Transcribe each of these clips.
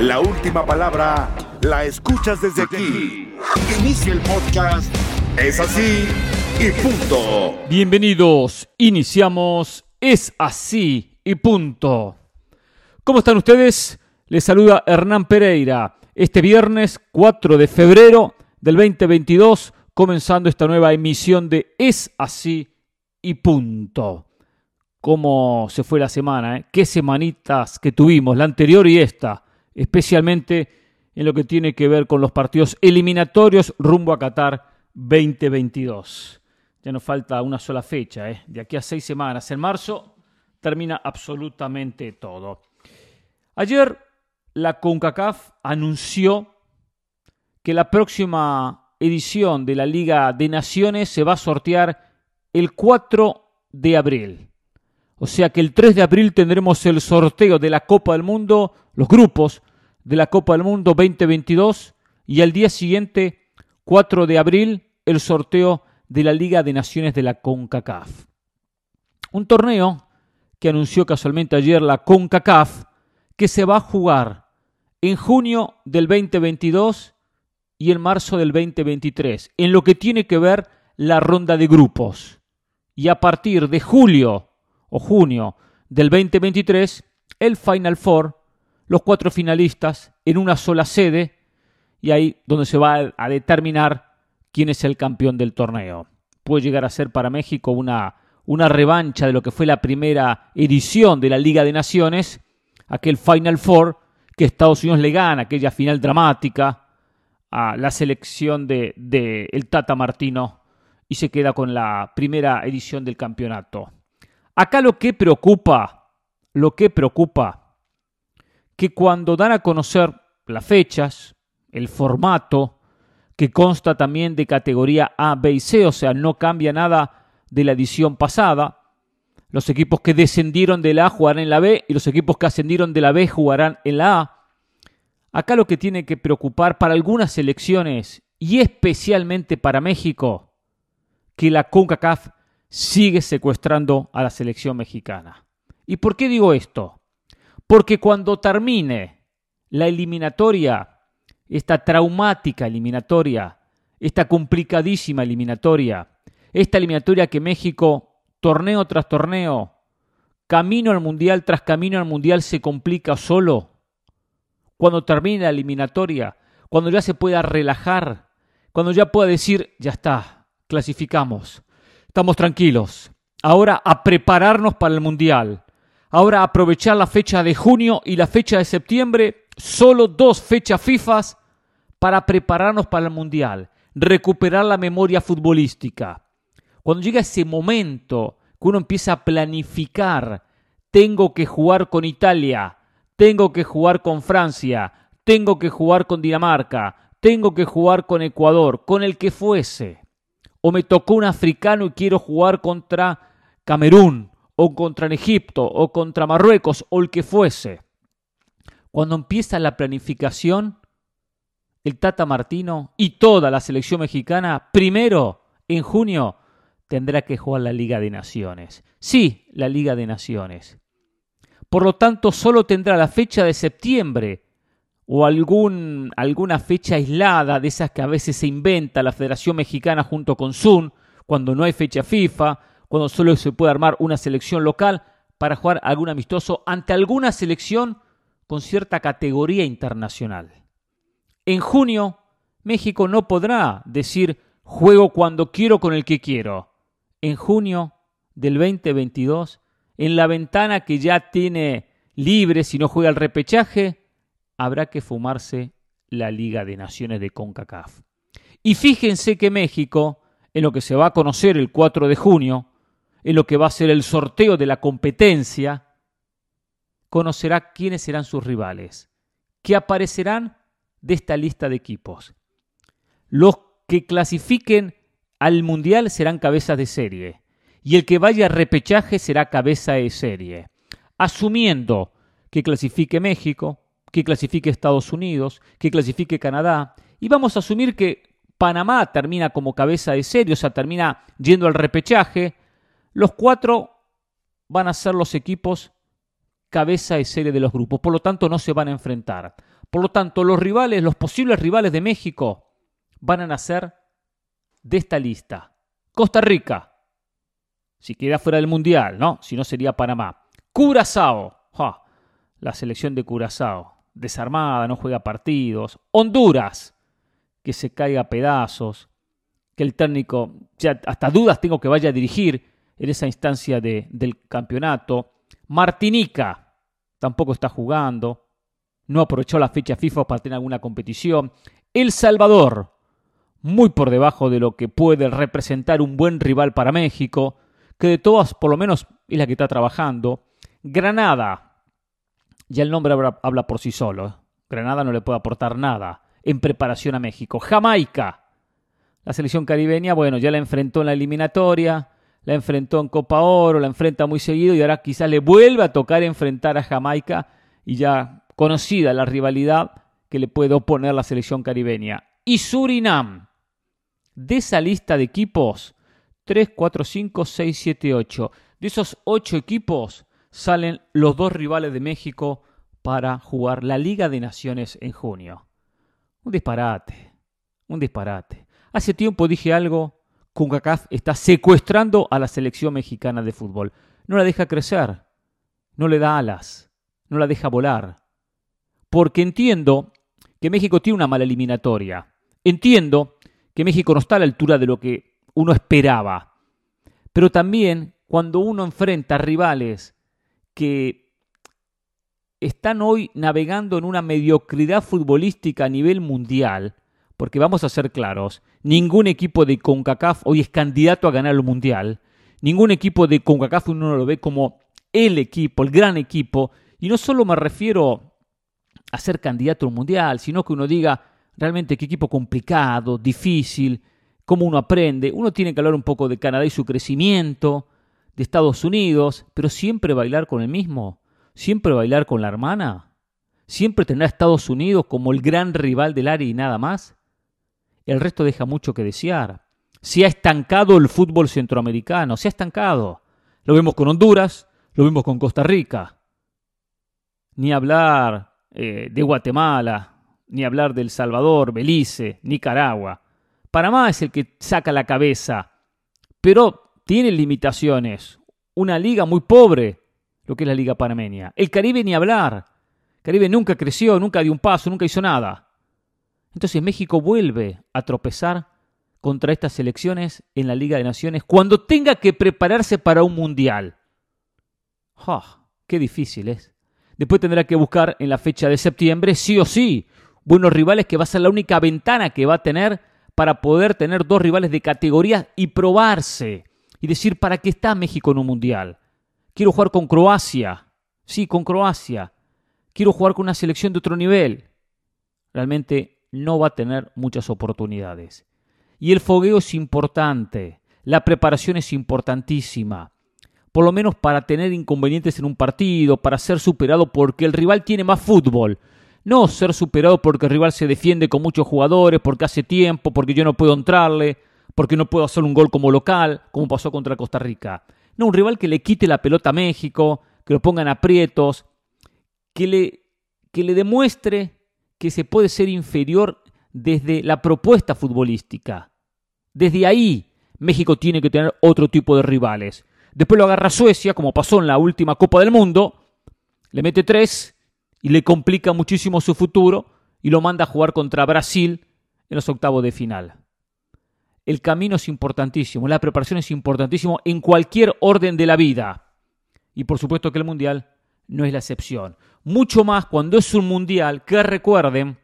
La última palabra la escuchas desde aquí. Inicia el podcast. Es así y punto. Bienvenidos, iniciamos Es así y punto. ¿Cómo están ustedes? Les saluda Hernán Pereira. Este viernes 4 de febrero del 2022, comenzando esta nueva emisión de Es así y punto. ¿Cómo se fue la semana? Qué semanitas que tuvimos, la anterior y esta, especialmente en lo que tiene que ver con los partidos eliminatorios rumbo a Qatar 2022. Ya nos falta una sola fecha, de aquí a 6 semanas. En marzo termina absolutamente todo. Ayer la CONCACAF anunció que la próxima edición de la Liga de Naciones se va a sortear el 4 de abril. O sea que el 3 de abril tendremos el sorteo de la Copa del Mundo, los grupos de la Copa del Mundo 2022, y al día siguiente, 4 de abril, el sorteo de la Liga de Naciones de la CONCACAF. Un torneo que anunció casualmente ayer la CONCACAF, que se va a jugar en junio del 2022 y en marzo del 2023, en lo que tiene que ver la ronda de grupos. Y a partir de julio o junio del 2023, el Final Four, los 4 finalistas en una sola sede, y ahí donde se va a determinar quién es el campeón del torneo. Puede llegar a ser para México una revancha de lo que fue la primera edición de la Liga de Naciones, aquel Final Four que Estados Unidos le gana, aquella final dramática a la selección de el Tata Martino, y se queda con la primera edición del campeonato. Acá lo que preocupa, que cuando dan a conocer las fechas, el formato, que consta también de categoría A, B y C, o sea, no cambia nada de la edición pasada. Los equipos que descendieron de la A jugarán en la B y los equipos que ascendieron de la B jugarán en la A. Acá lo que tiene que preocupar para algunas selecciones, y especialmente para México, que la CONCACAF sigue secuestrando a la selección mexicana. ¿Y por qué digo esto? Porque cuando termine la eliminatoria, esta traumática eliminatoria, esta complicadísima eliminatoria, esta eliminatoria que México, torneo tras torneo, camino al Mundial tras camino al Mundial, se complica solo. Cuando termine la eliminatoria, cuando ya se pueda relajar, cuando ya pueda decir, ya está, clasificamos, estamos tranquilos. Ahora a prepararnos para el Mundial. Ahora a aprovechar la fecha de junio y la fecha de septiembre, solo 2 fechas FIFA para prepararnos para el Mundial. Recuperar la memoria futbolística. Cuando llega ese momento que uno empieza a planificar, tengo que jugar con Italia, tengo que jugar con Francia, tengo que jugar con Dinamarca, tengo que jugar con Ecuador, con el que fuese. O me tocó un africano y quiero jugar contra Camerún, o contra Egipto, o contra Marruecos, o el que fuese. Cuando empieza la planificación, el Tata Martino y toda la selección mexicana, primero, en junio, tendrá que jugar la Liga de Naciones. Sí, la Liga de Naciones. Por lo tanto, solo tendrá la fecha de septiembre o alguna fecha aislada de esas que a veces se inventa la Federación Mexicana junto con Sun, cuando no hay fecha FIFA, cuando solo se puede armar una selección local para jugar algún amistoso ante alguna selección con cierta categoría internacional. En junio, México no podrá decir juego cuando quiero con el que quiero. En junio del 2022, en la ventana que ya tiene libre si no juega el repechaje, habrá que fumarse la Liga de Naciones de CONCACAF. Y fíjense que México, en lo que se va a conocer el 4 de junio, en lo que va a ser el sorteo de la competencia, conocerá quiénes serán sus rivales, que aparecerán de esta lista de equipos. Los que clasifiquen al Mundial serán cabezas de serie, y el que vaya a repechaje será cabeza de serie, asumiendo que clasifique México, que clasifique Estados Unidos, que clasifique Canadá, y vamos a asumir que Panamá termina como cabeza de serie, o sea, termina yendo al repechaje. Los 4 van a ser los equipos cabeza de serie de los grupos, por lo tanto no se van a enfrentar. Por lo tanto, los posibles rivales de México van a nacer de esta lista. Costa Rica, si queda fuera del Mundial, ¿no? Si no sería Panamá. Curazao, la selección de Curazao, desarmada, no juega partidos. Honduras, que se caiga a pedazos, que el técnico, ya hasta dudas tengo que vaya a dirigir en esa instancia del campeonato. Martinica, tampoco está jugando, no aprovechó la fecha FIFA para tener alguna competición. El Salvador, muy por debajo de lo que puede representar un buen rival para México, que de todas por lo menos es la que está trabajando. Granada, ya el nombre habla por sí solo. Granada no le puede aportar nada en preparación a México. Jamaica, la selección caribeña, bueno, ya la enfrentó en la eliminatoria, la enfrentó en Copa Oro, la enfrenta muy seguido y ahora quizás le vuelva a tocar enfrentar a Jamaica y ya conocida la rivalidad que le puede oponer la selección caribeña. Y Surinam, de esa lista de equipos, 3, 4, 5, 6, 7, 8. De esos 8 equipos salen los 2 rivales de México para jugar la Liga de Naciones en junio. Un disparate. Hace tiempo dije algo, CONCACAF está secuestrando a la selección mexicana de fútbol. No la deja crecer, no le da alas, no la deja volar. Porque entiendo que México tiene una mala eliminatoria. Entiendo que México no está a la altura de lo que uno esperaba. Pero también cuando uno enfrenta rivales que están hoy navegando en una mediocridad futbolística a nivel mundial, porque vamos a ser claros, ningún equipo de CONCACAF hoy es candidato a ganar el Mundial. Ningún equipo de CONCACAF uno lo ve como el equipo, el gran equipo. Y no solo me refiero a ser candidato al Mundial, sino que uno diga realmente qué equipo complicado, difícil, cómo uno aprende. Uno tiene que hablar un poco de Canadá y su crecimiento, de Estados Unidos, pero siempre bailar con el mismo, siempre bailar con la hermana, siempre tener a Estados Unidos como el gran rival del área y nada más. El resto deja mucho que desear. Se ha estancado el fútbol centroamericano, se ha estancado. Lo vemos con Honduras, lo vemos con Costa Rica. Ni hablar de Guatemala, ni hablar de El Salvador, Belice, Nicaragua. Panamá es el que saca la cabeza, pero tiene limitaciones. Una liga muy pobre, lo que es la liga panameña. El Caribe ni hablar. El Caribe nunca creció, nunca dio un paso, nunca hizo nada. Entonces México vuelve a tropezar contra estas selecciones en la Liga de Naciones cuando tenga que prepararse para un mundial. ¡Qué difícil es! Después tendrá que buscar en la fecha de septiembre, sí o sí, buenos rivales, que va a ser la única ventana que va a tener para poder tener 2 rivales de categoría y probarse. Y decir, ¿para qué está México en un mundial? Quiero jugar con Croacia. Sí, con Croacia. Quiero jugar con una selección de otro nivel. Realmente no va a tener muchas oportunidades. Y el fogueo es importante, la preparación es importantísima, por lo menos para tener inconvenientes en un partido, para ser superado porque el rival tiene más fútbol, no ser superado porque el rival se defiende con muchos jugadores, porque hace tiempo, porque yo no puedo entrarle, porque no puedo hacer un gol como local, como pasó contra Costa Rica. No, un rival que le quite la pelota a México, que lo ponga en aprietos, que le demuestre que se puede ser inferior desde la propuesta futbolística. Desde ahí, México tiene que tener otro tipo de rivales. Después lo agarra Suecia, como pasó en la última Copa del Mundo, le mete 3 y le complica muchísimo su futuro y lo manda a jugar contra Brasil en los octavos de final. El camino es importantísimo, la preparación es importantísimo en cualquier orden de la vida. Y por supuesto que el Mundial no es la excepción. Mucho más cuando es un mundial que recuerden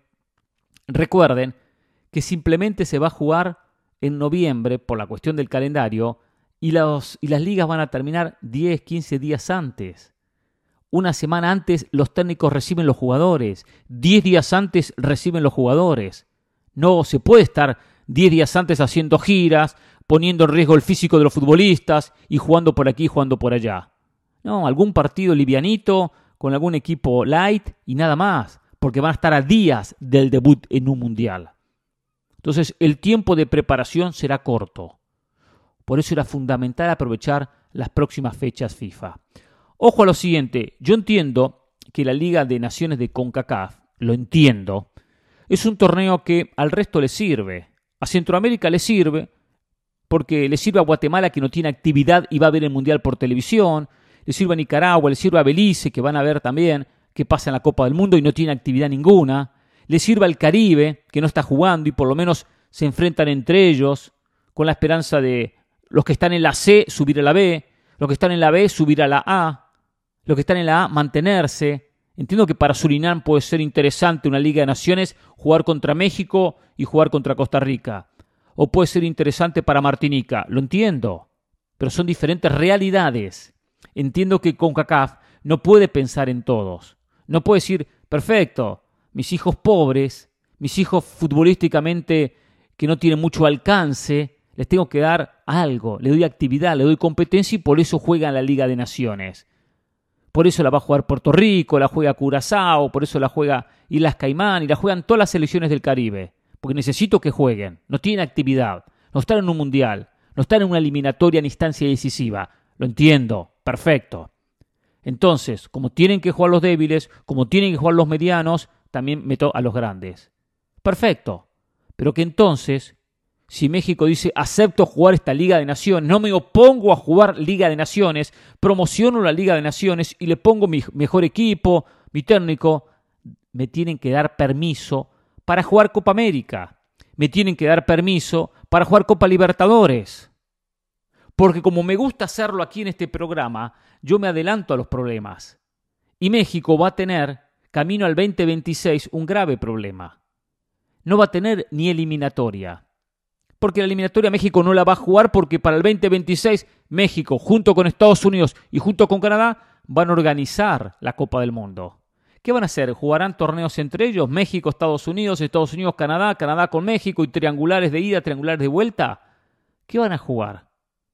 que simplemente se va a jugar en noviembre por la cuestión del calendario y las ligas van a terminar 10, 15 días antes. Una semana antes los técnicos reciben los jugadores, 10 días antes reciben los jugadores. No se puede estar 10 días antes haciendo giras, poniendo en riesgo el físico de los futbolistas y jugando por aquí y jugando por allá. No, algún partido livianito con algún equipo light y nada más, porque van a estar a días del debut en un mundial. Entonces el tiempo de preparación será corto. Por eso era fundamental aprovechar las próximas fechas FIFA. Ojo a lo siguiente, yo entiendo que la Liga de Naciones de CONCACAF lo entiendo. Es un torneo que al resto le sirve. A Centroamérica le sirve porque le sirve a Guatemala, que no tiene actividad y va a ver el Mundial por televisión. Le sirve a Nicaragua, le sirve a Belice, que van a ver también qué pasa en la Copa del Mundo y no tiene actividad ninguna. Le sirve al Caribe, que no está jugando y por lo menos se enfrentan entre ellos con la esperanza de los que están en la C subir a la B, los que están en la B subir a la A, los que están en la A mantenerse. Entiendo que para Surinam puede ser interesante una Liga de Naciones jugar contra México y jugar contra Costa Rica. O puede ser interesante para Martinica, lo entiendo, pero son diferentes realidades. Entiendo que CONCACAF no puede pensar en todos. No puede decir, perfecto, mis hijos pobres, mis hijos futbolísticamente que no tienen mucho alcance, les tengo que dar algo, le doy actividad, le doy competencia y por eso juegan la Liga de Naciones. Por eso la va a jugar Puerto Rico, la juega Curazao, por eso la juega Islas Caimán y la juegan todas las selecciones del Caribe. Porque necesito que jueguen. No tienen actividad, no están en un mundial, no están en una eliminatoria en instancia decisiva. Lo entiendo, perfecto. Entonces, como tienen que jugar los débiles, como tienen que jugar los medianos, también meto a los grandes. Perfecto. Pero que entonces, si México dice, acepto jugar esta Liga de Naciones, no me opongo a jugar Liga de Naciones, promociono la Liga de Naciones y le pongo mi mejor equipo, mi técnico, me tienen que dar permiso para jugar Copa América. Me tienen que dar permiso para jugar Copa Libertadores. Porque como me gusta hacerlo aquí en este programa, yo me adelanto a los problemas. Y México va a tener, camino al 2026, un grave problema. No va a tener ni eliminatoria. Porque la eliminatoria México no la va a jugar porque para el 2026 México, junto con Estados Unidos y junto con Canadá, van a organizar la Copa del Mundo. ¿Qué van a hacer? ¿Jugarán torneos entre ellos? México, Estados Unidos, Canadá, Canadá con México y triangulares de ida, triangulares de vuelta. ¿Qué van a jugar?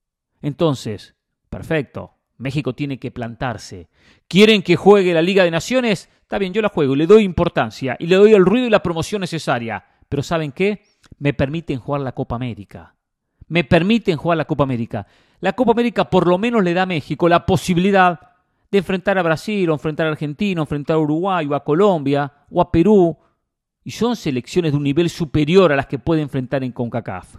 Entonces, perfecto, México tiene que plantarse. ¿Quieren que juegue la Liga de Naciones? Está bien, yo la juego y le doy importancia y le doy el ruido y la promoción necesaria. Pero ¿saben qué? Me permiten jugar la Copa América. Me permiten jugar la Copa América. La Copa América por lo menos le da a México la posibilidad de enfrentar a Brasil, o enfrentar a Argentina, o enfrentar a Uruguay, o a Colombia, o a Perú. Y son selecciones de un nivel superior a las que puede enfrentar en CONCACAF.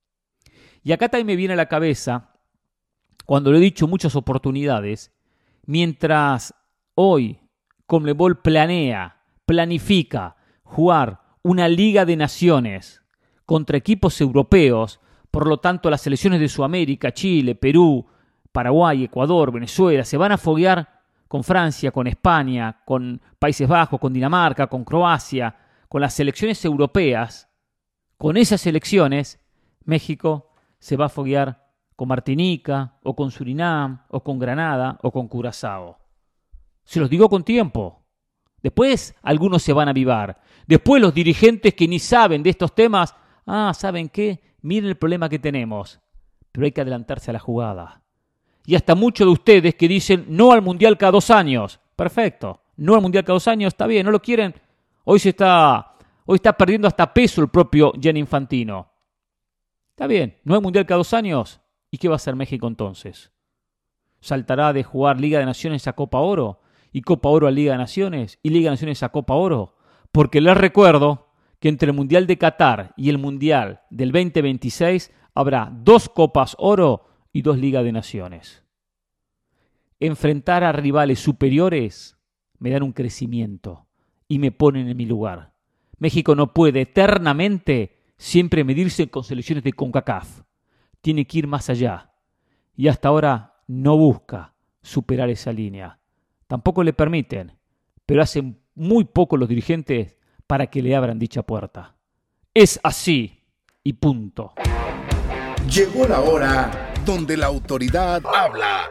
Y acá también me viene a la cabeza, cuando lo he dicho en muchas oportunidades, mientras hoy Conmebol planifica jugar una Liga de Naciones contra equipos europeos, por lo tanto las selecciones de Sudamérica, Chile, Perú, Paraguay, Ecuador, Venezuela, se van a foguear con Francia, con España, con Países Bajos, con Dinamarca, con Croacia, con las selecciones europeas. Con esas selecciones, México se va a foguear con Martinica, o con Surinam, o con Granada, o con Curazao. Se los digo con tiempo. Después algunos se van a avivar. Después los dirigentes que ni saben de estos temas, ¿saben qué? Miren el problema que tenemos. Pero hay que adelantarse a la jugada. Y hasta muchos de ustedes que dicen no al Mundial cada 2 años. Perfecto. No al Mundial cada 2 años, está bien, no lo quieren. Hoy está perdiendo hasta peso el propio Gianni Infantino. Está bien, no hay Mundial cada 2 años. ¿Y qué va a hacer México entonces? ¿Saltará de jugar Liga de Naciones a Copa Oro? ¿Y Copa Oro a Liga de Naciones? ¿Y Liga de Naciones a Copa Oro? Porque les recuerdo que entre el Mundial de Qatar y el Mundial del 2026 habrá 2 Copas Oro y 2 Ligas de Naciones. Enfrentar a rivales superiores me dan un crecimiento y me ponen en mi lugar. México no puede eternamente siempre medirse con selecciones de CONCACAF. Tiene que ir más allá. Y hasta ahora no busca superar esa línea. Tampoco le permiten, pero hacen muy poco los dirigentes para que le abran dicha puerta. Es así y punto. Llegó la hora donde la autoridad habla.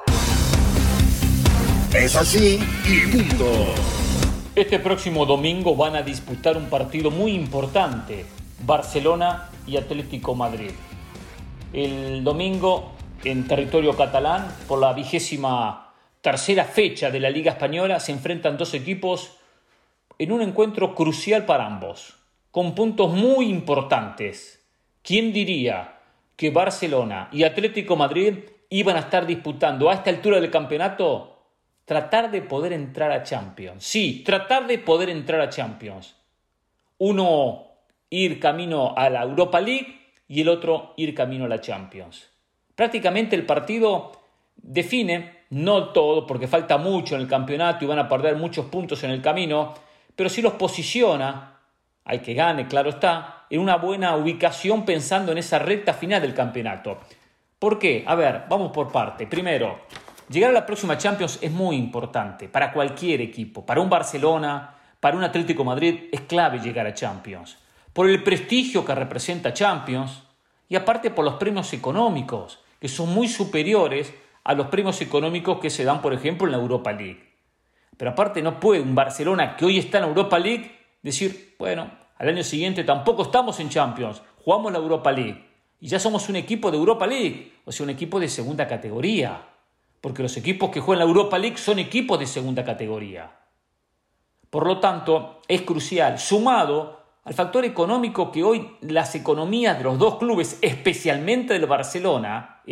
Es así y punto. Este próximo domingo van a disputar un partido muy importante, Barcelona y Atlético Madrid. El domingo en territorio catalán, por la 23ª fecha de la Liga Española, se enfrentan 2 equipos en un encuentro crucial para ambos, con puntos muy importantes. ¿Quién diría que Barcelona y Atlético Madrid iban a estar disputando a esta altura del campeonato tratar de poder entrar a Champions. Sí, tratar de poder entrar a Champions. Uno ir camino a la Europa League y el otro ir camino a la Champions. Prácticamente el partido define, no todo, porque falta mucho en el campeonato y van a perder muchos puntos en el camino, pero sí los posiciona, al que gane, claro está, en una buena ubicación pensando en esa recta final del campeonato. ¿Por qué? A ver, vamos por parte. Primero, llegar a la próxima Champions es muy importante para cualquier equipo. Para un Barcelona, para un Atlético Madrid, es clave llegar a Champions. Por el prestigio que representa Champions y aparte por los premios económicos, que son muy superiores a los premios económicos que se dan, por ejemplo, en la Europa League. Pero aparte no puede un Barcelona que hoy está en la Europa League decir, bueno, al año siguiente tampoco estamos en Champions, jugamos la Europa League y ya somos un equipo de Europa League, o sea, un equipo de segunda categoría, porque los equipos que juegan la Europa League son equipos de segunda categoría. Por lo tanto, es crucial, sumado al factor económico que hoy las economías de los dos clubes, especialmente el Barcelona,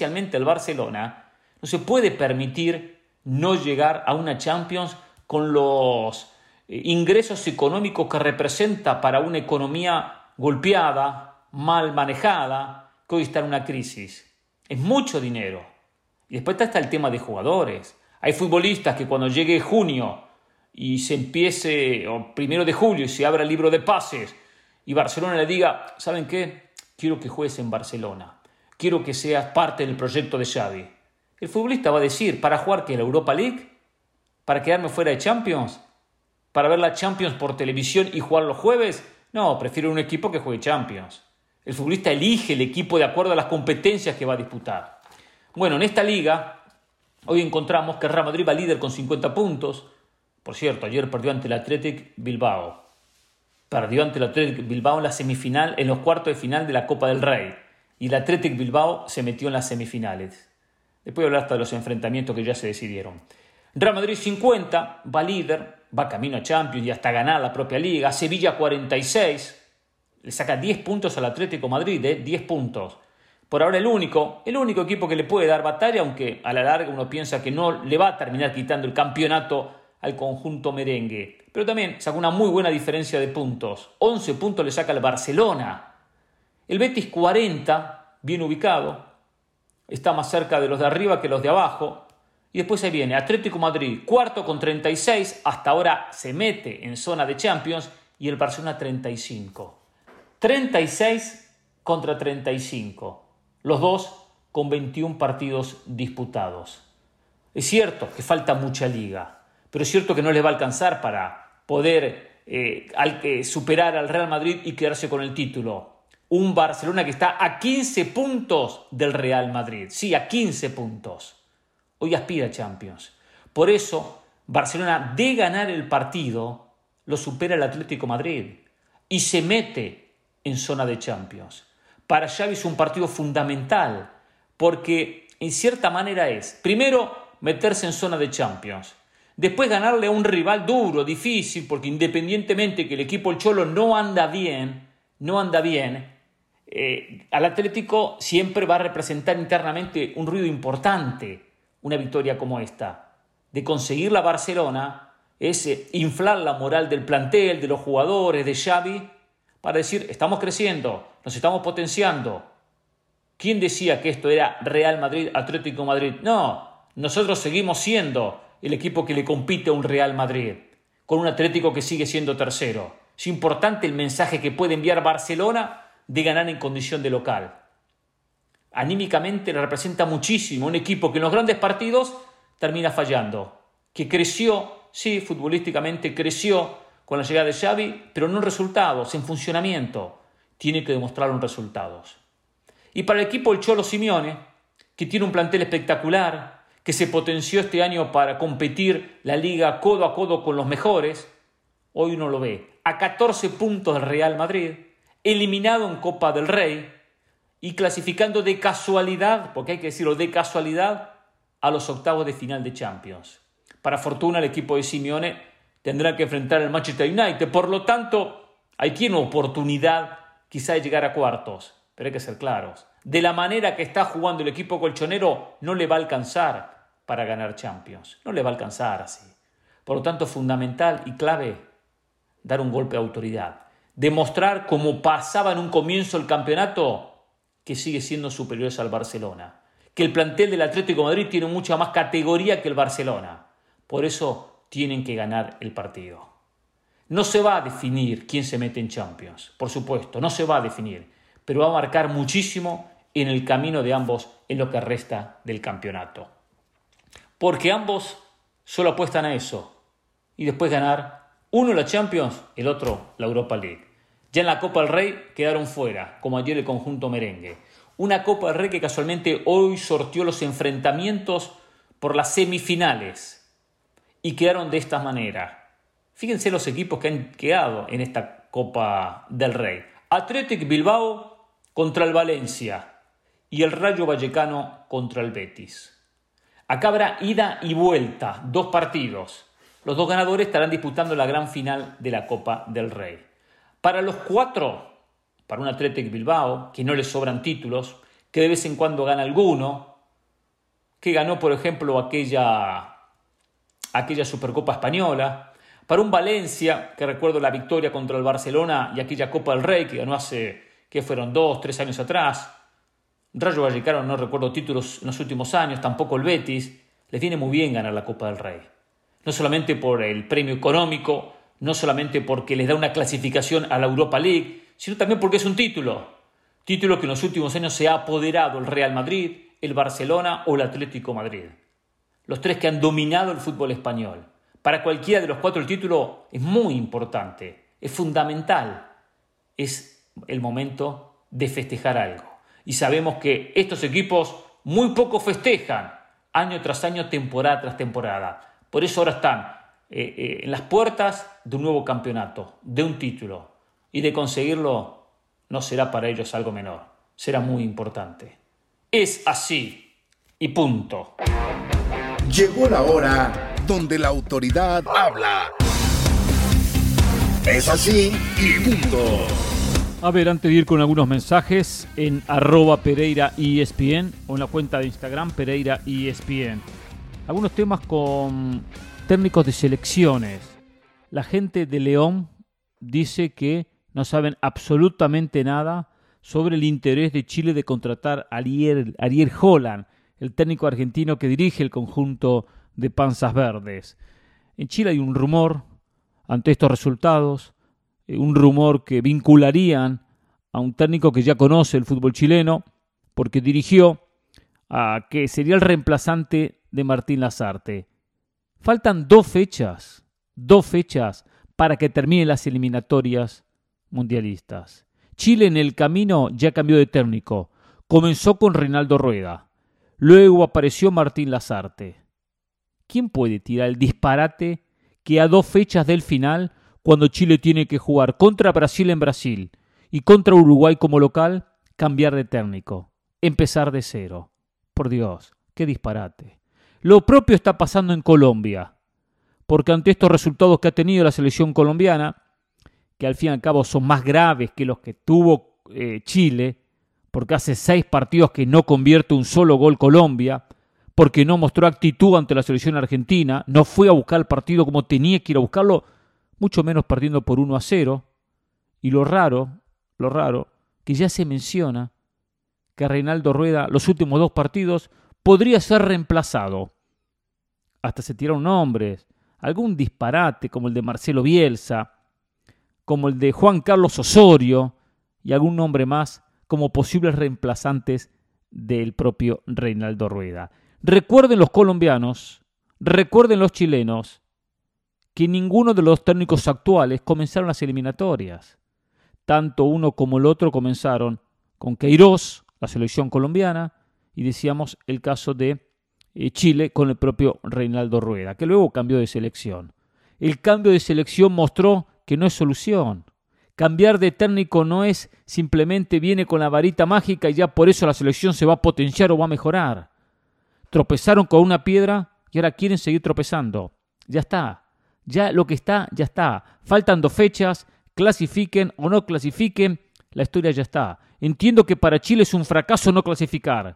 no se puede permitir no llegar a una Champions con los ingresos económicos que representa para una economía golpeada, mal manejada, que hoy está en una crisis. Es mucho dinero. Y después está el tema de jugadores. Hay futbolistas que cuando llegue junio y se empiece, o 1 de julio, y se abra el libro de pases, y Barcelona le diga, ¿saben qué? Quiero que juegues en Barcelona. Quiero que seas parte del proyecto de Xavi. El futbolista va a decir, ¿para jugar qué? ¿La Europa League? ¿Para quedarme fuera de Champions? ¿Para ver la Champions por televisión y jugar los jueves? No, prefiero un equipo que juegue Champions. El futbolista elige el equipo de acuerdo a las competencias que va a disputar. Bueno, en esta liga, hoy encontramos que el Real Madrid va líder con 50 puntos. Por cierto, ayer perdió ante el Athletic Bilbao. Perdió ante el Athletic Bilbao en la semifinal, en los cuartos de final de la Copa del Rey. Y el Athletic Bilbao se metió en las semifinales. Después voy a hablar hasta de los enfrentamientos que ya se decidieron. Real Madrid 50, va líder, va camino a Champions y hasta ganar la propia liga. Sevilla 46, le saca 10 puntos al Atlético Madrid, 10 puntos. Por ahora el único equipo que le puede dar batalla, aunque a la larga uno piensa que no le va a terminar quitando el campeonato al conjunto merengue. Pero también saca una muy buena diferencia de puntos. 11 puntos le saca el Barcelona. El Betis 40, bien ubicado. Está más cerca de los de arriba que los de abajo. Y después ahí viene Atlético Madrid, cuarto con 36. Hasta ahora se mete en zona de Champions. Y el Barcelona 35. 36 contra 35. Los dos con 21 partidos disputados. Es cierto que falta mucha liga. Pero es cierto que no les va a alcanzar para poder superar al Real Madrid y quedarse con el título. Un Barcelona que está a 15 puntos del Real Madrid. Sí, a 15 puntos. Hoy aspira a Champions. Por eso, Barcelona, de ganar el partido, lo supera el Atlético Madrid y se mete en zona de Champions. Para Xavi es un partido fundamental porque, en cierta manera, es, primero, meterse en zona de Champions. Después ganarle a un rival duro, difícil, porque independientemente que el equipo El Cholo no anda bien, al Atlético siempre va a representar internamente un ruido importante, una victoria como esta. De conseguir la Barcelona es inflar la moral del plantel, de los jugadores, de Xavi, para decir, estamos creciendo, nos estamos potenciando. ¿Quién decía que esto era Real Madrid, Atlético Madrid? No, nosotros seguimos siendo el equipo que le compite a un Real Madrid, con un Atlético que sigue siendo tercero. Es importante el mensaje que puede enviar Barcelona de ganar en condición de local. Anímicamente le representa muchísimo un equipo que en los grandes partidos termina fallando, que creció, sí, futbolísticamente creció con la llegada de Xavi, pero no en resultados, en funcionamiento. Tiene que demostrarlo en resultados. Y para el equipo El Cholo Simeone, que tiene un plantel espectacular, que se potenció este año para competir la liga codo a codo con los mejores, hoy uno lo ve a 14 puntos del Real Madrid, eliminado en Copa del Rey y clasificando de casualidad, porque hay que decirlo de casualidad, a los octavos de final de Champions. Para fortuna el equipo de Simeone tendrá que enfrentar al Manchester United, por lo tanto hay una oportunidad quizá de llegar a cuartos, pero hay que ser claros. De la manera que está jugando el equipo colchonero no le va a alcanzar para ganar Champions. No le va a alcanzar así. Por lo tanto, fundamental y clave dar un golpe de autoridad. Demostrar, como pasaba en un comienzo el campeonato, que sigue siendo superior al Barcelona. Que el plantel del Atlético de Madrid tiene mucha más categoría que el Barcelona. Por eso tienen que ganar el partido. No se va a definir quién se mete en Champions, por supuesto, no se va a definir, pero va a marcar muchísimo en el camino de ambos en lo que resta del campeonato. Porque ambos solo apuestan a eso y después ganar uno la Champions, el otro la Europa League. Ya en la Copa del Rey quedaron fuera, como ayer el conjunto merengue. Una Copa del Rey que casualmente hoy sorteó los enfrentamientos por las semifinales y quedaron de esta manera. Fíjense los equipos que han quedado en esta Copa del Rey. Athletic Bilbao contra el Valencia y el Rayo Vallecano contra el Betis. Acá habrá ida y vuelta, 2 partidos. Los 2 ganadores estarán disputando la gran final de la Copa del Rey. Para los 4, para un Athletic Bilbao, que no le sobran títulos, que de vez en cuando gana alguno, que ganó, por ejemplo, aquella Supercopa Española. Para un Valencia, que recuerdo la victoria contra el Barcelona y aquella Copa del Rey que ganó hace, que fueron 2-3 años atrás. Rayo Vallecano no recuerdo títulos en los últimos años, tampoco el Betis. Les viene muy bien ganar la Copa del Rey. No solamente por el premio económico, no solamente porque les da una clasificación a la Europa League, sino también porque es un título. Título que en los últimos años se ha apoderado el Real Madrid, el Barcelona o el Atlético de Madrid. Los 3 que han dominado el fútbol español. Para cualquiera de los 4 el título es muy importante, es fundamental. Es el momento de festejar algo. Y sabemos que estos equipos muy poco festejan, año tras año, temporada tras temporada. Por eso ahora están en las puertas de un nuevo campeonato, de un título. Y de conseguirlo no será para ellos algo menor, será muy importante. Es así y punto. Llegó la hora donde la autoridad habla. Es así y punto. A ver, antes de ir con algunos mensajes en @PereiraESPN o en la cuenta de Instagram PereiraESPN. Algunos temas con técnicos de selecciones. La gente de León dice que no saben absolutamente nada sobre el interés de Chile de contratar a Ariel Holland, el técnico argentino que dirige el conjunto de Panzas Verdes. En Chile hay un rumor ante estos resultados, un rumor que vincularían a un técnico que ya conoce el fútbol chileno porque dirigió a que sería el reemplazante de Martín Lazarte. Faltan 2 fechas para que terminen las eliminatorias mundialistas. Chile en el camino ya cambió de técnico. Comenzó con Reinaldo Rueda. Luego apareció Martín Lazarte. ¿Quién puede tirar el disparate que a 2 fechas del final, cuando Chile tiene que jugar contra Brasil en Brasil y contra Uruguay como local, cambiar de técnico, empezar de cero? Por Dios, qué disparate. Lo propio está pasando en Colombia, porque ante estos resultados que ha tenido la selección colombiana, que al fin y al cabo son más graves que los que tuvo Chile, porque hace 6 partidos que no convierte un solo gol Colombia, porque no mostró actitud ante la selección argentina, no fue a buscar el partido como tenía que ir a buscarlo, mucho menos perdiendo por 1-0. Y lo raro, que ya se menciona que Reinaldo Rueda, los últimos 2 partidos, podría ser reemplazado. Hasta se tiraron nombres, algún disparate como el de Marcelo Bielsa, como el de Juan Carlos Osorio y algún nombre más como posibles reemplazantes del propio Reinaldo Rueda. Recuerden los colombianos, recuerden los chilenos, que ninguno de los técnicos actuales comenzaron las eliminatorias. Tanto uno como el otro comenzaron con Queiroz, la selección colombiana, y decíamos el caso de Chile con el propio Reinaldo Rueda, que luego cambió de selección. El cambio de selección mostró que no es solución. Cambiar de técnico no es simplemente viene con la varita mágica y ya por eso la selección se va a potenciar o va a mejorar. Tropezaron con una piedra y ahora quieren seguir tropezando. Ya está. Ya lo que está, ya está. Faltan 2 fechas, clasifiquen o no clasifiquen, la historia ya está. Entiendo que para Chile es un fracaso no clasificar.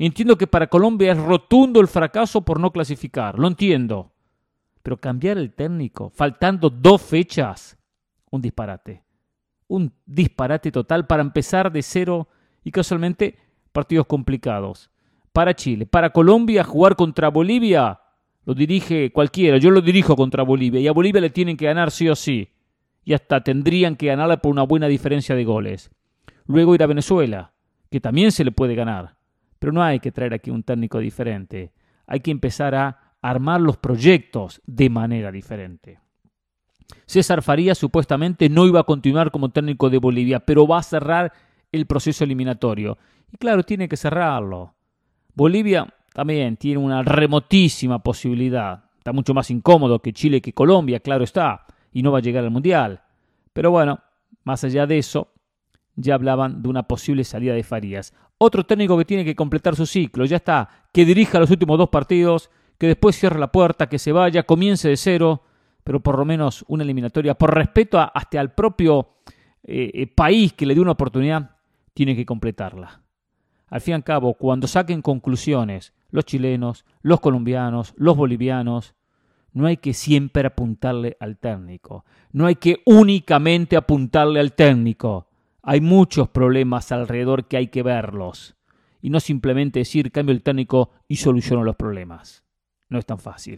Entiendo que para Colombia es rotundo el fracaso por no clasificar, lo entiendo. Pero cambiar el técnico, faltando 2 fechas, un disparate. Un disparate total para empezar de cero y casualmente partidos complicados. Para Chile, para Colombia, jugar contra Bolivia, lo dirige cualquiera. Yo lo dirijo contra Bolivia y a Bolivia le tienen que ganar sí o sí. Y hasta tendrían que ganarle por una buena diferencia de goles. Luego ir a Venezuela, que también se le puede ganar. Pero no hay que traer aquí un técnico diferente. Hay que empezar a armar los proyectos de manera diferente. César Farías supuestamente no iba a continuar como técnico de Bolivia, pero va a cerrar el proceso eliminatorio. Y claro, tiene que cerrarlo. Bolivia también tiene una remotísima posibilidad. Está mucho más incómodo que Chile, que Colombia, claro está, y no va a llegar al Mundial. Pero bueno, más allá de eso, ya hablaban de una posible salida de Farías. Otro técnico que tiene que completar su ciclo, ya está, que dirija los últimos 2 partidos, que después cierre la puerta, que se vaya, comience de cero, pero por lo menos una eliminatoria, por respeto hasta al propio país que le dio una oportunidad, tiene que completarla. Al fin y al cabo, cuando saquen conclusiones los chilenos, los colombianos, los bolivianos, no hay que siempre apuntarle al técnico, no hay que únicamente apuntarle al técnico. Hay muchos problemas alrededor que hay que verlos y no simplemente decir cambio el técnico y soluciono los problemas. No es tan fácil.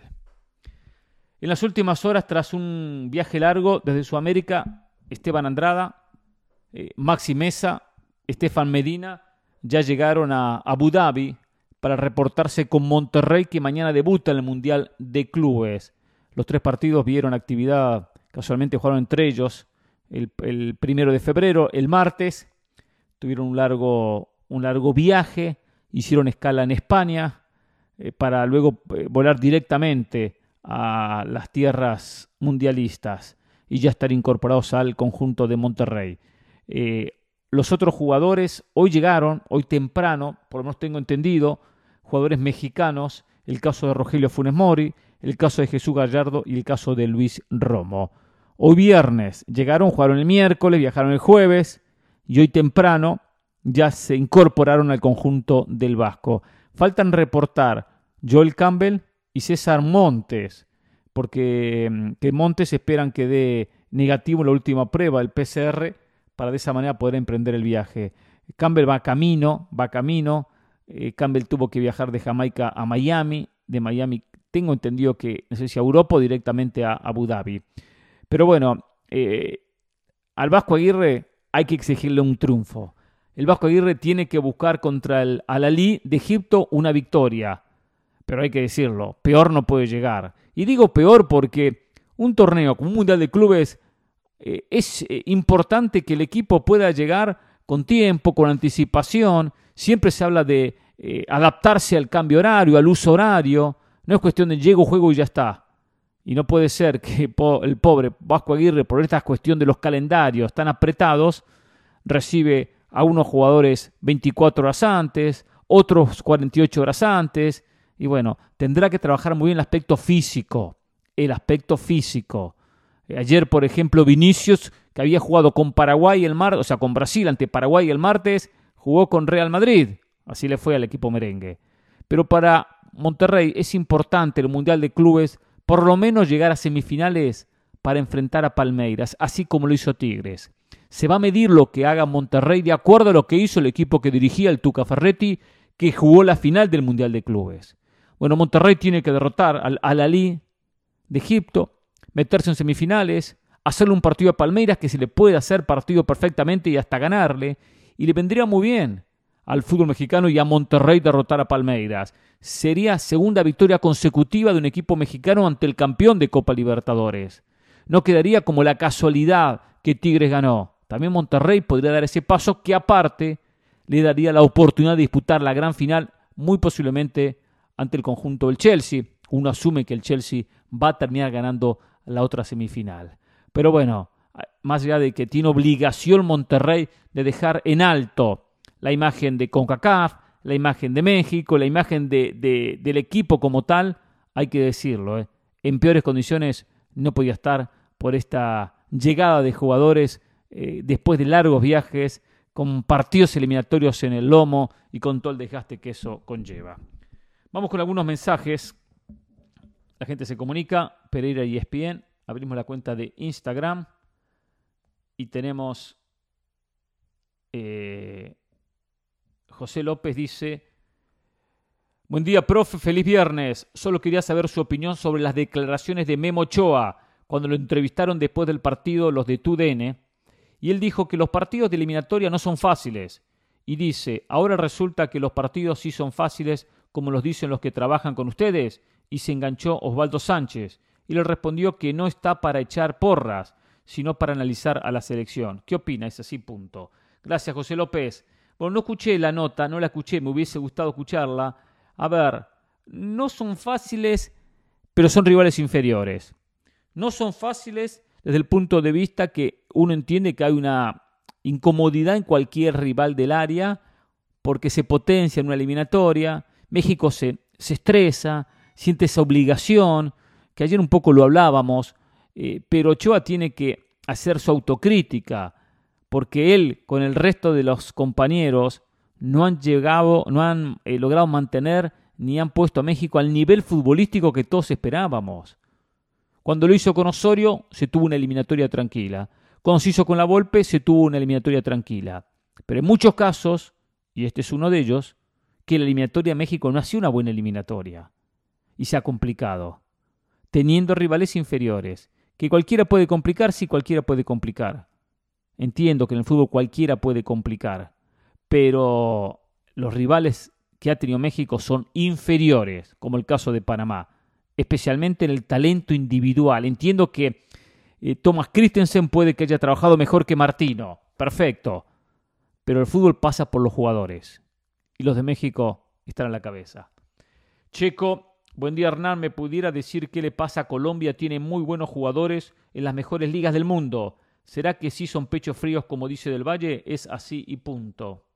En las últimas horas, tras un viaje largo desde Sudamérica, Esteban Andrada, Maxi Meza, Estefan Medina ya llegaron a Abu Dhabi para reportarse con Monterrey, que mañana debuta en el Mundial de Clubes. Los 3 partidos vieron actividad, casualmente jugaron entre ellos el 1 de febrero, el martes, tuvieron un largo viaje, hicieron escala en España para luego volar directamente a las tierras mundialistas y ya estar incorporados al conjunto de Monterrey. Los otros jugadores hoy llegaron, hoy temprano, por lo menos tengo entendido, jugadores mexicanos, el caso de Rogelio Funes Mori, el caso de Jesús Gallardo y el caso de Luis Romo. Hoy viernes llegaron, jugaron el miércoles, viajaron el jueves y hoy temprano ya se incorporaron al conjunto del Vasco. Faltan reportar Joel Campbell y César Montes, porque que Montes esperan que dé negativo en la última prueba, el PCR, para de esa manera poder emprender el viaje. Campbell va camino. Campbell tuvo que viajar de Jamaica a Miami, de Miami tengo entendido que, no sé si a Europa o directamente a Abu Dhabi. Pero bueno, al Vasco Aguirre hay que exigirle un triunfo. El Vasco Aguirre tiene que buscar contra el Al-Ahly de Egipto una victoria. Pero hay que decirlo, peor no puede llegar. Y digo peor porque un torneo como un Mundial de Clubes es importante que el equipo pueda llegar con tiempo, con anticipación. Siempre se habla de adaptarse al cambio horario, al uso horario. No es cuestión de llego, juego y ya está. Y no puede ser que el pobre Vasco Aguirre, por esta cuestión de los calendarios tan apretados, recibe a unos jugadores 24 horas antes, otros 48 horas antes. Y bueno, tendrá que trabajar muy bien el aspecto físico. Ayer, por ejemplo, Vinicius, que había jugado con Paraguay el martes, o sea, con Brasil ante Paraguay el martes, jugó con Real Madrid. Así le fue al equipo merengue. Pero para Monterrey es importante el Mundial de Clubes, por lo menos llegar a semifinales para enfrentar a Palmeiras, así como lo hizo Tigres. Se va a medir lo que haga Monterrey de acuerdo a lo que hizo el equipo que dirigía el Tuca Ferretti, que jugó la final del Mundial de Clubes. Bueno, Monterrey tiene que derrotar al Al-Ahly de Egipto, meterse en semifinales, hacerle un partido a Palmeiras que se le puede hacer partido perfectamente y hasta ganarle, y le vendría muy bien al fútbol mexicano y a Monterrey derrotar a Palmeiras. Sería segunda victoria consecutiva de un equipo mexicano ante el campeón de Copa Libertadores. No quedaría como la casualidad que Tigres ganó. También Monterrey podría dar ese paso que aparte le daría la oportunidad de disputar la gran final muy posiblemente ante el conjunto del Chelsea. Uno asume que el Chelsea va a terminar ganando la otra semifinal. Pero bueno, más allá de que tiene obligación Monterrey de dejar en alto la imagen de CONCACAF, la imagen de México, la imagen del equipo como tal, hay que decirlo, en peores condiciones no podía estar por esta llegada de jugadores después de largos viajes con partidos eliminatorios en el lomo y con todo el desgaste que eso conlleva. Vamos con algunos mensajes. La gente se comunica. Pereira y ESPN. Abrimos la cuenta de Instagram y tenemos José López dice: buen día, profe, feliz viernes. Solo quería saber su opinión sobre las declaraciones de Memo Ochoa cuando lo entrevistaron después del partido los de TUDN, y él dijo que los partidos de eliminatoria no son fáciles, y dice: ahora resulta que los partidos sí son fáciles como los dicen los que trabajan con ustedes, y se enganchó Osvaldo Sánchez, y le respondió que no está para echar porras, sino para analizar a la selección. ¿Qué opina? Es así, punto. Gracias, José López. Bueno, no escuché la nota, no la escuché, me hubiese gustado escucharla. A ver, no son fáciles, pero son rivales inferiores. No son fáciles desde el punto de vista que uno entiende que hay una incomodidad en cualquier rival del área porque se potencia en una eliminatoria. México se estresa, siente esa obligación, que ayer un poco lo hablábamos, pero Ochoa tiene que hacer su autocrítica, porque él con el resto de los compañeros no han logrado mantener ni han puesto a México al nivel futbolístico que todos esperábamos. Cuando lo hizo con Osorio, se tuvo una eliminatoria tranquila. Cuando se hizo con la Volpe, se tuvo una eliminatoria tranquila. Pero en muchos casos, y este es uno de ellos, que la eliminatoria de México no ha sido una buena eliminatoria. Y se ha complicado, teniendo rivales inferiores. Que cualquiera puede complicar, sí, cualquiera puede complicar. Entiendo que en el fútbol cualquiera puede complicar, pero los rivales que ha tenido México son inferiores, como el caso de Panamá, especialmente en el talento individual. Entiendo que Thomas Christensen puede que haya trabajado mejor que Martino, perfecto, pero el fútbol pasa por los jugadores y los de México están a la cabeza. Checo, buen día, Hernán, ¿me pudiera decir qué le pasa a Colombia? Tiene muy buenos jugadores en las mejores ligas del mundo. ¿Será que sí son pechos fríos como dice Del Valle? Es así y punto.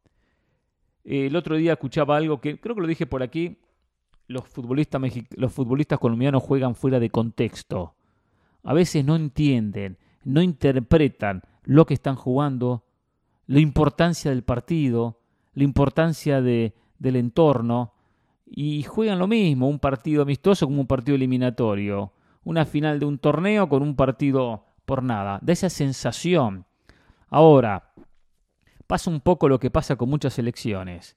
El otro día escuchaba algo que creo que lo dije por aquí. Los futbolistas colombianos juegan fuera de contexto. A veces no entienden, no interpretan lo que están jugando, la importancia del partido, la importancia del entorno, y juegan lo mismo, un partido amistoso como un partido eliminatorio, una final de un torneo con un partido por nada, da esa sensación. Ahora, pasa un poco lo que pasa con muchas selecciones.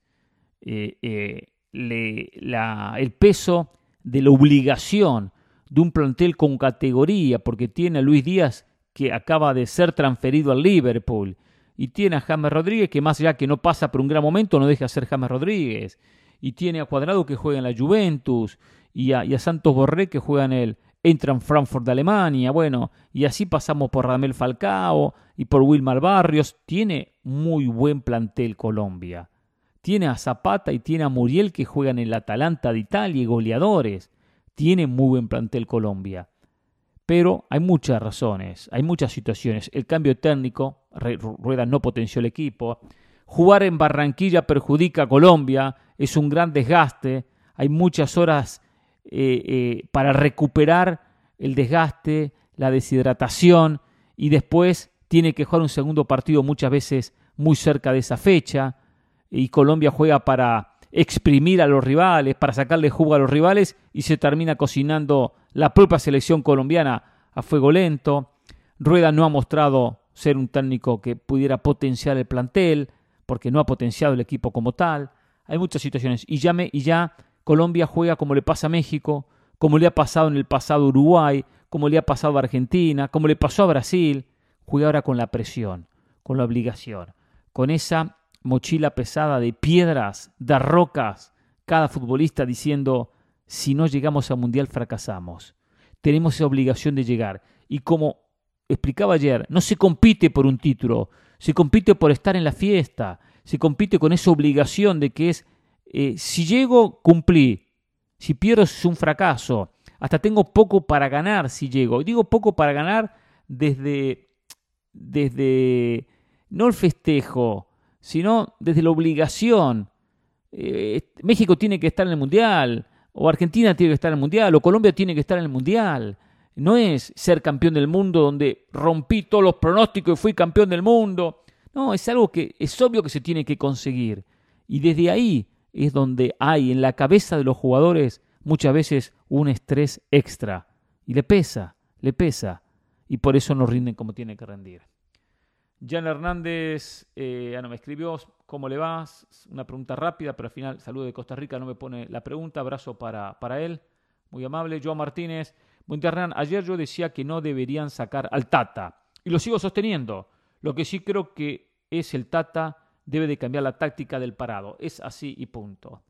El peso de la obligación de un plantel con categoría, porque tiene a Luis Díaz, que acaba de ser transferido al Liverpool, y tiene a James Rodríguez, que más allá que no pasa por un gran momento, no deja de ser James Rodríguez, y tiene a Cuadrado, que juega en la Juventus, y a Santos Borré, que juega en el Eintracht Frankfurt de Alemania. Bueno, y así pasamos por Radamel Falcao y por Wilmar Barrios. Tiene muy buen plantel Colombia. Tiene a Zapata y tiene a Muriel, que juegan en el Atalanta de Italia y goleadores. Tiene muy buen plantel Colombia. Pero hay muchas razones, hay muchas situaciones. El cambio técnico, Rueda no potenció el equipo. Jugar en Barranquilla perjudica a Colombia, es un gran desgaste. Hay muchas horas para recuperar el desgaste, la deshidratación, y después tiene que jugar un segundo partido muchas veces muy cerca de esa fecha, y Colombia juega para exprimir a los rivales, para sacarle jugo a los rivales, y se termina cocinando la propia selección colombiana a fuego lento. Rueda no ha mostrado ser un técnico que pudiera potenciar el plantel, porque no ha potenciado el equipo como tal. Hay muchas situaciones, y ya Colombia juega como le pasa a México, como le ha pasado en el pasado a Uruguay, como le ha pasado a Argentina, como le pasó a Brasil. Juega ahora con la presión, con la obligación, con esa mochila pesada de piedras, de rocas, cada futbolista diciendo: si no llegamos al Mundial fracasamos. Tenemos esa obligación de llegar. Y como explicaba ayer, no se compite por un título, se compite por estar en la fiesta, se compite con esa obligación de que es: si llego, cumplí. Si pierdo, es un fracaso. Hasta tengo poco para ganar si llego. Y digo poco para ganar desde no el festejo, sino desde la obligación. México tiene que estar en el Mundial, o Argentina tiene que estar en el Mundial, o Colombia tiene que estar en el Mundial. No es ser campeón del mundo donde rompí todos los pronósticos y fui campeón del mundo. No, es algo que es obvio que se tiene que conseguir. Y desde ahí es donde hay en la cabeza de los jugadores muchas veces un estrés extra. Y le pesa. Y por eso no rinden como tienen que rendir. Jan Hernández no me escribió, ¿cómo le va? Una pregunta rápida, pero al final, saludo de Costa Rica, no me pone la pregunta, abrazo para él, muy amable. Joan Martínez, buen día, Hernán, ayer yo decía que no deberían sacar al Tata, y lo sigo sosteniendo. Lo que sí creo que es el Tata debe de cambiar la táctica del parado, es así y punto.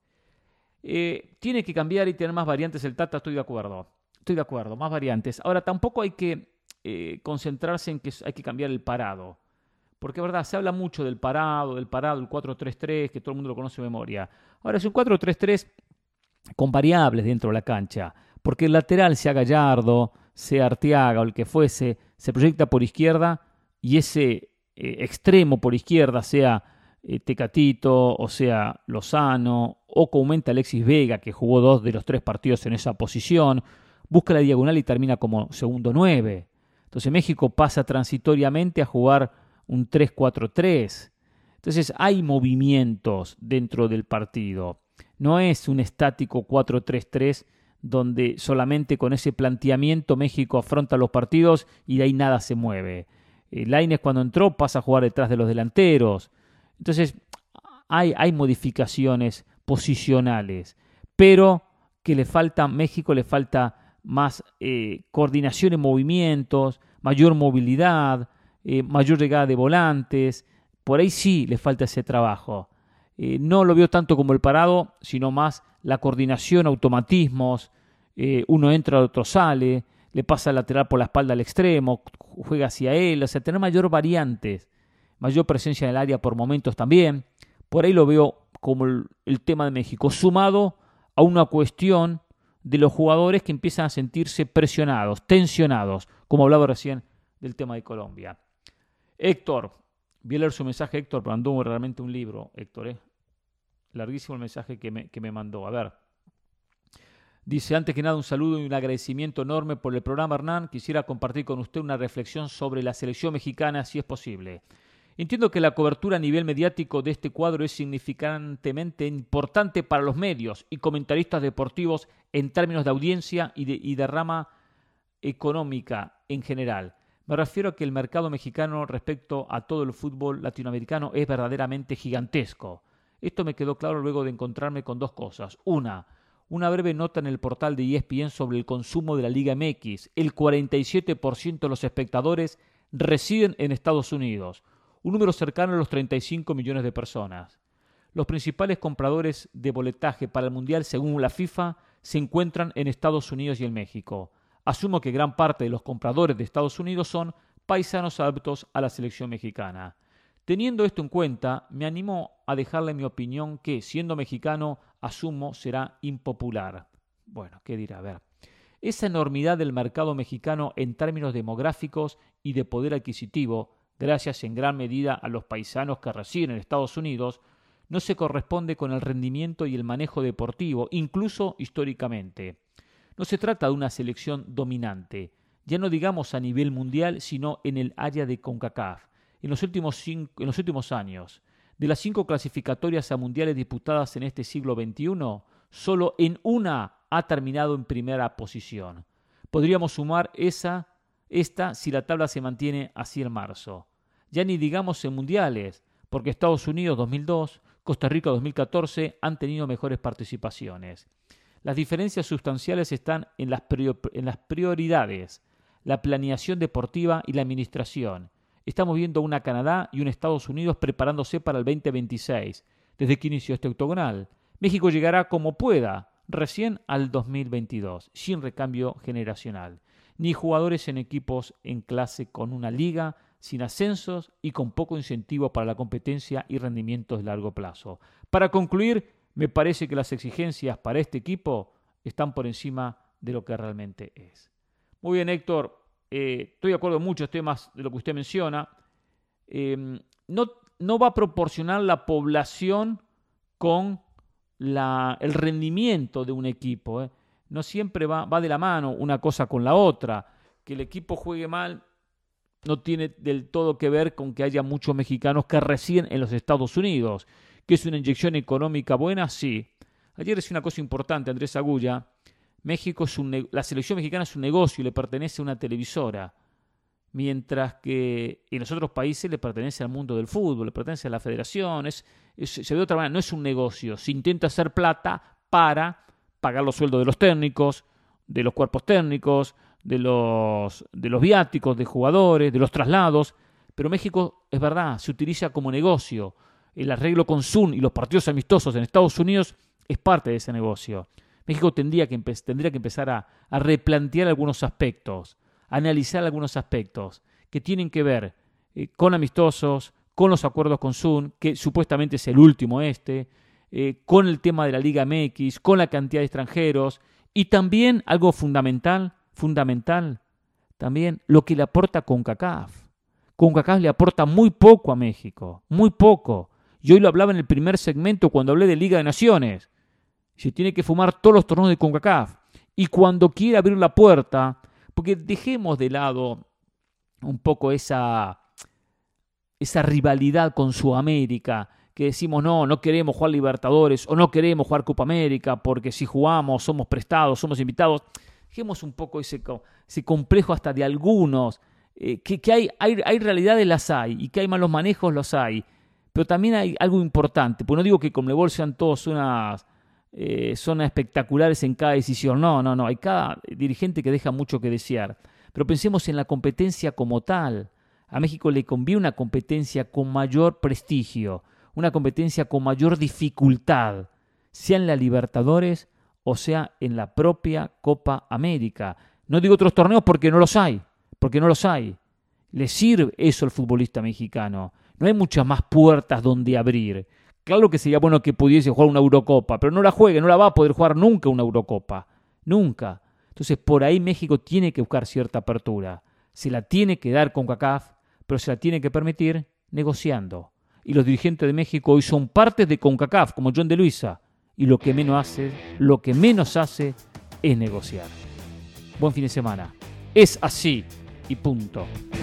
Tiene que cambiar y tener más variantes el Tata, estoy de acuerdo, más variantes. Ahora, tampoco hay que concentrarse en que hay que cambiar el parado. Porque es verdad, se habla mucho del parado, el 4-3-3, que todo el mundo lo conoce de memoria. Ahora es un 4-3-3 con variables dentro de la cancha. Porque el lateral, sea Gallardo, sea Arteaga o el que fuese, se proyecta por izquierda y ese extremo por izquierda, sea Tecatito o sea Lozano o comúnmente Alexis Vega, que jugó 2 de los 3 partidos en esa posición, busca la diagonal y termina como segundo 9. Entonces México pasa transitoriamente a jugar un 3-4-3. Entonces hay movimientos dentro del partido. No es un estático 4-3-3 donde solamente con ese planteamiento México afronta los partidos y de ahí nada se mueve. Lainez cuando entró pasa a jugar detrás de los delanteros. Entonces hay modificaciones posicionales, pero que México le falta más coordinación en movimientos, mayor movilidad, mayor llegada de volantes. Por ahí sí le falta ese trabajo. No lo veo tanto como el parado, sino más la coordinación, automatismos. Uno entra, el otro sale, le pasa el lateral por la espalda al extremo, juega hacia él. O sea, tener mayor variantes, mayor presencia en el área por momentos también. Por ahí lo veo como el tema de México, sumado a una cuestión de los jugadores que empiezan a sentirse presionados, tensionados, como hablaba recién del tema de Colombia. Héctor, voy a leer su mensaje, Héctor, pero mandó realmente un libro, Héctor, larguísimo el mensaje que me mandó. A ver, dice, antes que nada un saludo y un agradecimiento enorme por el programa, Hernán. Quisiera compartir con usted una reflexión sobre la selección mexicana, si es posible. Entiendo que la cobertura a nivel mediático de este cuadro es significantemente importante para los medios y comentaristas deportivos en términos de audiencia y de rama económica en general. Me refiero a que el mercado mexicano respecto a todo el fútbol latinoamericano es verdaderamente gigantesco. Esto me quedó claro luego de encontrarme con 2 cosas. Una breve nota en el portal de ESPN sobre el consumo de la Liga MX. El 47% de los espectadores residen en Estados Unidos, un número cercano a los 35 millones de personas. Los principales compradores de boletaje para el Mundial, según la FIFA, se encuentran en Estados Unidos y en México. Asumo que gran parte de los compradores de Estados Unidos son paisanos adeptos a la selección mexicana. Teniendo esto en cuenta, me animo a dejarle mi opinión que, siendo mexicano, asumo será impopular. Bueno, ¿qué dirá? A ver. Esa enormidad del mercado mexicano en términos demográficos y de poder adquisitivo, gracias en gran medida a los paisanos que residen en Estados Unidos, no se corresponde con el rendimiento y el manejo deportivo, incluso históricamente. No se trata de una selección dominante, ya no digamos a nivel mundial, sino en el área de CONCACAF. En los últimos años, de las 5 clasificatorias a mundiales disputadas en este siglo XXI, solo en una ha terminado en primera posición. Podríamos sumar esta si la tabla se mantiene así en marzo. Ya ni digamos en mundiales, porque Estados Unidos 2002, Costa Rica 2014 han tenido mejores participaciones. Las diferencias sustanciales están en las prioridades, la planeación deportiva y la administración. Estamos viendo una Canadá y un Estados Unidos preparándose para el 2026, desde que inició este octogonal. México llegará como pueda, recién al 2022, sin recambio generacional, ni jugadores en equipos en clase con una liga, sin ascensos y con poco incentivo para la competencia y rendimientos de largo plazo. Para concluir, me parece que las exigencias para este equipo están por encima de lo que realmente es. Muy bien, Héctor, estoy de acuerdo en muchos temas de lo que usted menciona. No va a proporcionar la población con el rendimiento de un equipo. No siempre va de la mano una cosa con la otra. Que el equipo juegue mal no tiene del todo que ver con que haya muchos mexicanos que residen en los Estados Unidos. ¿Que es una inyección económica buena? Sí. Ayer decía una cosa importante, Andrés Agulla. México la selección mexicana es un negocio y le pertenece a una televisora, mientras que en los otros países le pertenece al mundo del fútbol, le pertenece a la federación, se ve de otra manera, no es un negocio, se intenta hacer plata para pagar los sueldos de los técnicos, de los cuerpos técnicos, de los viáticos, de jugadores, de los traslados, pero México, es verdad, se utiliza como negocio. El arreglo con Sun y los partidos amistosos en Estados Unidos es parte de ese negocio. México tendría que empezar a replantear algunos aspectos, a analizar algunos aspectos que tienen que ver con amistosos, con los acuerdos con Sun, que supuestamente es el último con el tema de la Liga MX, con la cantidad de extranjeros y también algo fundamental, también lo que le aporta CONCACAF. CONCACAF le aporta muy poco a México, muy poco. Y hoy lo hablaba en el primer segmento cuando hablé de Liga de Naciones. Se tiene que fumar todos los torneos de CONCACAF. Y cuando quiera abrir la puerta, porque dejemos de lado un poco esa rivalidad con Sudamérica, que decimos no queremos jugar Libertadores o no queremos jugar Copa América porque si jugamos somos prestados, somos invitados. Dejemos un poco ese complejo hasta de algunos, que hay realidades, las hay, y que hay malos manejos, los hay. Pero también hay algo importante, porque no digo que Conmebol sean todos zonas espectaculares en cada decisión. No, hay cada dirigente que deja mucho que desear. Pero pensemos en la competencia como tal. A México le conviene una competencia con mayor prestigio, una competencia con mayor dificultad, sea en la Libertadores o sea en la propia Copa América. No digo otros torneos porque no los hay. Le sirve eso al futbolista mexicano. No hay muchas más puertas donde abrir. Claro que sería bueno que pudiese jugar una Eurocopa, pero no la juegue, no la va a poder jugar nunca una Eurocopa. Nunca. Entonces, por ahí México tiene que buscar cierta apertura. Se la tiene que dar con CONCACAF, pero se la tiene que permitir negociando. Y los dirigentes de México hoy son partes de CONCACAF, como John de Luisa. Y lo que menos hace es negociar. Buen fin de semana. Es así y punto.